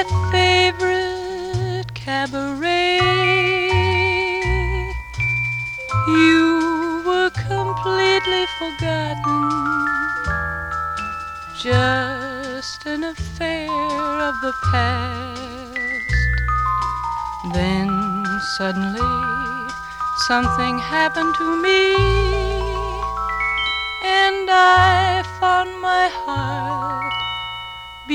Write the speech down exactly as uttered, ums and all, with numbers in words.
my favorite cabaret. You were completely forgotten, just an affair of the past. Then suddenly something happened to me, and I found my heart